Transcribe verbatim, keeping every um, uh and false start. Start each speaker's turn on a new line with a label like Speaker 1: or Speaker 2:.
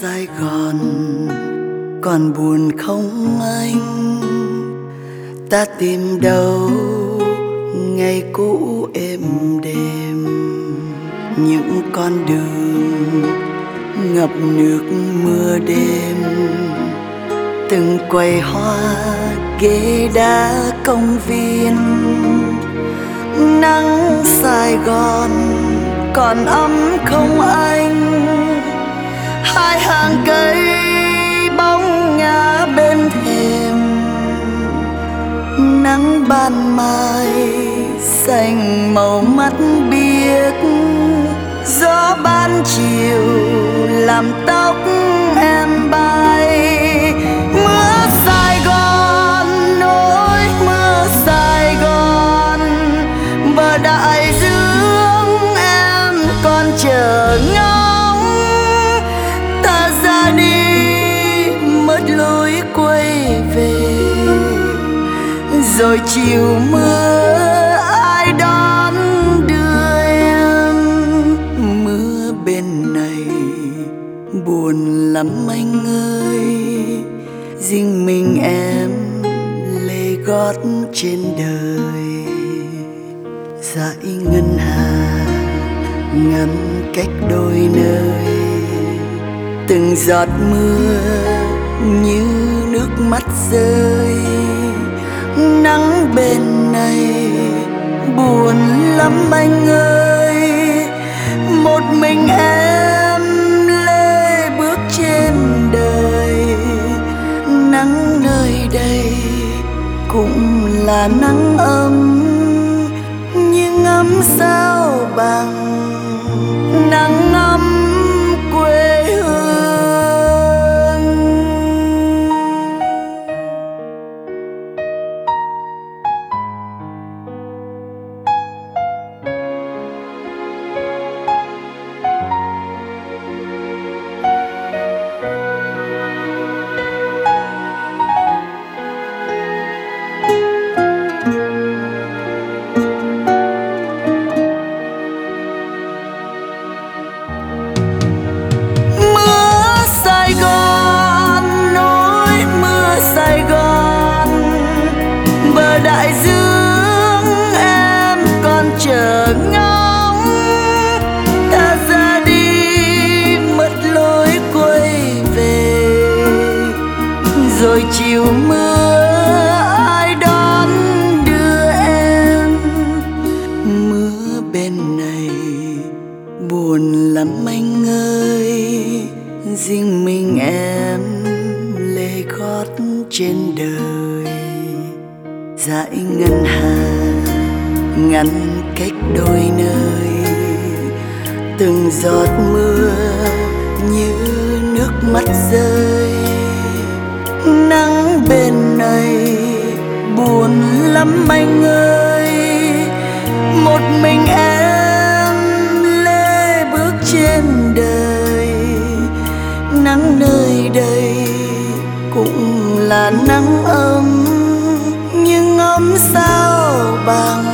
Speaker 1: Sài Gòn còn buồn không anh? Ta tìm đâu ngày cũ êm đềm, những con đường ngập nước mưa đêm, từng quầy hoa ghế đá công viên. Nắng Sài Gòn còn ấm không anh? Hai hàng cây bóng ngả bên thềm, nắng ban mai xanh màu mắt biếc, gió ban chiều làm tóc em bay. Mưa Sài Gòn nỗi mưa Sài Gòn, bờ đại dương em còn chờ ngóng. Ta ra đi mất lối quay về, rồi chiều mưa ai đón đưa em. Mưa bên này buồn lắm anh ơi, riêng mình em lê gót trên đời. Dãy ngân hà ngăn cách đôi nơi, từng giọt mưa như nước mắt rơi. Nắng bên này buồn lắm anh ơi, một mình em lê bước trên đời. Nắng nơi đây cũng là nắng ấm, nhưng ấm sao bằng nắng ấm quê hương. Đại dương em còn chờ ngóng, ta ra đi mất lối quay về, rồi chiều mưa ai đón đưa em. Mưa bên này buồn lắm anh ơi, riêng mình em lê gót trên đời. Dãy ngân hà ngăn cách đôi nơi, từng giọt mưa như nước mắt rơi. Nắng bên này buồn lắm anh ơi, một mình em lê bước trên đời. Nắng nơi đây cũng là nắng ấm, nhưng ấm sao bằng